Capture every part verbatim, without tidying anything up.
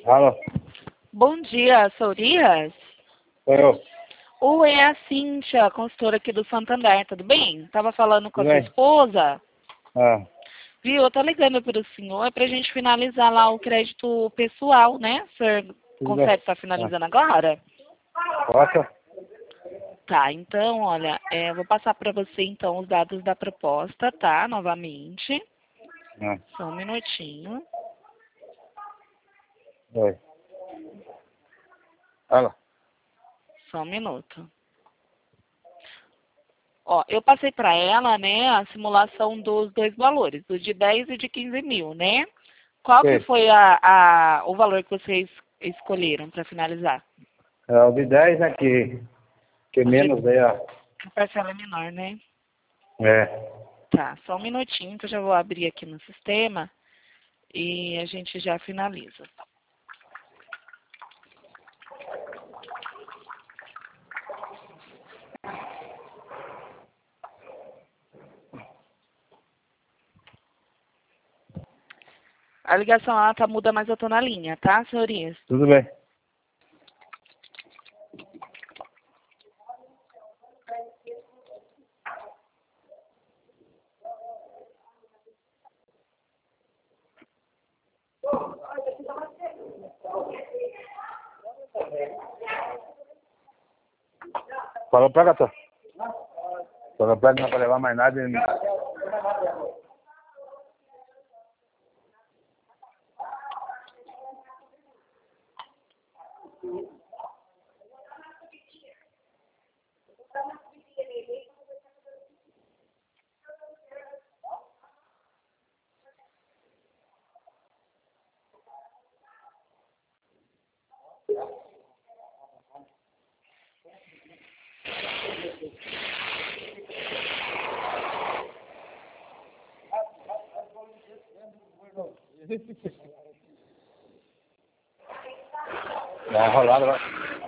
Alô? Bom dia, Sourias? Sou eu. Oi, é a Cíntia, consultora aqui do Santander, tudo bem? Tava falando com a Tudo sua bem? esposa. Ah, Viu, eu tô ligando para o senhor pra gente finalizar lá o crédito pessoal, né? O senhor tudo bem. consegue estar Ah, finalizando agora? posso? Tá, então, olha, é, eu vou passar para você então os dados da proposta, tá? Novamente. Ah, Só um minutinho. oi. Alô? Só um minuto. Ó, eu passei para ela, né, a simulação dos dois valores, do de dez e de quinze mil, né? Qual que Sim. foi a, a, o valor que vocês escolheram para finalizar? É o de dez, né? Que, que O de menos aí, ó. a parcela menor, né? É. Tá, só um minutinho que eu já vou abrir aqui no sistema e a gente já finaliza. A ligação ela tá muda, mas eu tô na linha, tá, senhorias? Tudo bem. Falou pra cá, Falou pra que não vai levar mais nada. E... Dá uma rolada, vai.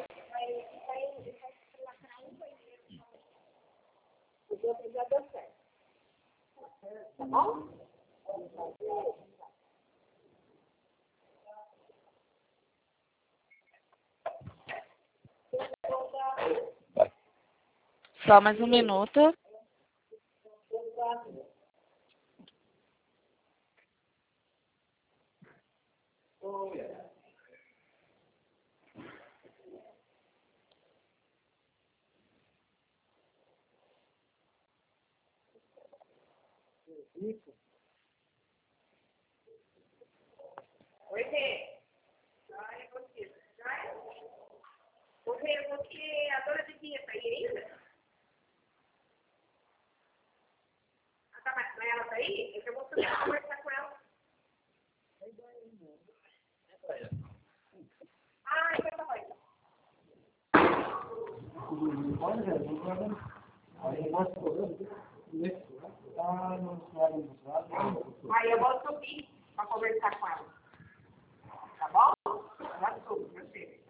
Vai. Só mais um minuto. Oi, Rê. Ai, você. Ô, Rê, você, a dona Didinha tá aí ainda? Ah, tá, mas ela tá aí? Eu já vou conversar com ela. Ah, então tá bom. Aí eu vou subir pra conversar com ela. Tá bom? Já subo, eu sei.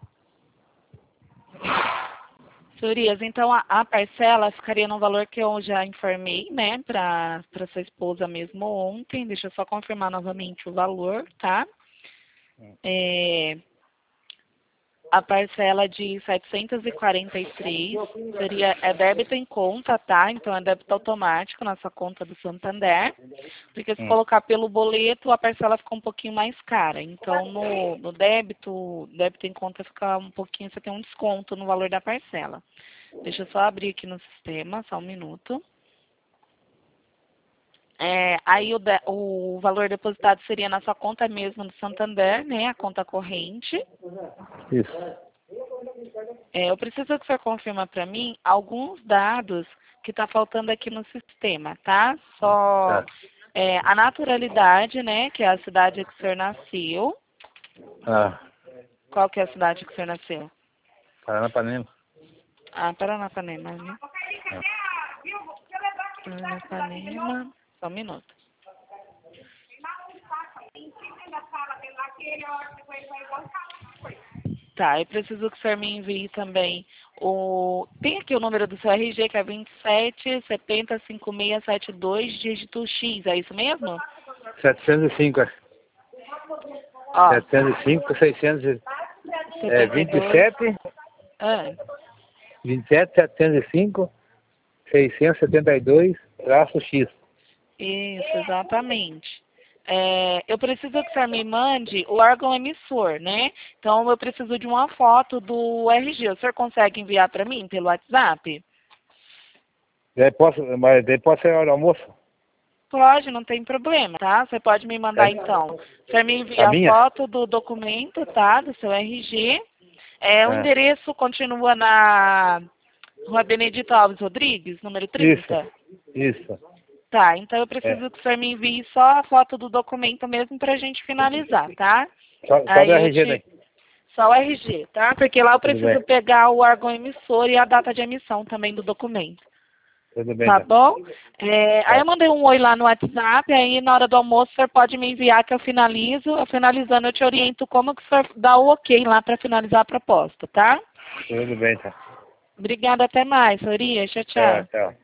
Senhorias, então a, a parcela ficaria no valor que eu já informei, né, para para sua esposa mesmo ontem. Deixa eu só confirmar novamente o valor, tá? É, a parcela de setecentos e quarenta e três seria é débito em conta, tá? Então é débito automático na sua conta do Santander. Porque se Hum. colocar pelo boleto, a parcela fica um pouquinho mais cara. Então no, no débito, débito em conta fica um pouquinho, você tem um desconto no valor da parcela. Deixa eu só abrir aqui no sistema, só um minuto. É, aí o, de, o valor depositado seria na sua conta mesmo do Santander, né? A conta corrente. Isso. É, eu preciso que você confirma para mim alguns dados que está faltando aqui no sistema, tá? Só Tá. é, a naturalidade, né? Que é a cidade que o senhor nasceu. Ah, Qual que é a cidade que o senhor nasceu? Paranapanema. Ah, Paranapanema, né? Ah. Paranapanema. Só um minuto. Tá, eu preciso que o senhor me envie também o... Tem aqui o número do seu R G, que é vinte e sete, setenta, cinquenta e seis, setenta e dois, dígito X, é isso mesmo? setecentos e cinco, é. Ó, setecentos e cinco, seiscentos, é, vinte e sete, Ah, vinte e sete, setecentos e cinco, seiscentos e setenta e dois, traço X. isso, exatamente. É, eu preciso que o senhor me mande o órgão emissor, né? Então, eu preciso de uma foto do R G. O senhor consegue enviar para mim pelo WhatsApp? Daí posso, mas daí pode ser a hora do almoço? Pode, não tem problema, tá? Você pode me mandar, É. então. Você me envia A a minha? foto do documento, tá? Do seu R G. É, o É. endereço continua na Rua Benedito Alves Rodrigues, número trinta? Isso, isso. Tá, então eu preciso É. que o senhor me envie só a foto do documento mesmo pra gente finalizar, tá? Só, só Aí do eu R G te- daí. Só o R G, tá? Porque lá eu Tudo preciso bem. pegar o órgão emissor e a data de emissão também do documento. Tudo bem, Tá tá. bom? É, aí Tá. eu mandei um oi lá no WhatsApp, aí na hora do almoço o senhor pode me enviar que eu finalizo. Eu finalizando eu te oriento como que o senhor dá o ok lá pra finalizar a proposta, tá? Tudo bem, tá. Obrigada, até mais, Soria. Tchau, Tchau, tchau. tchau.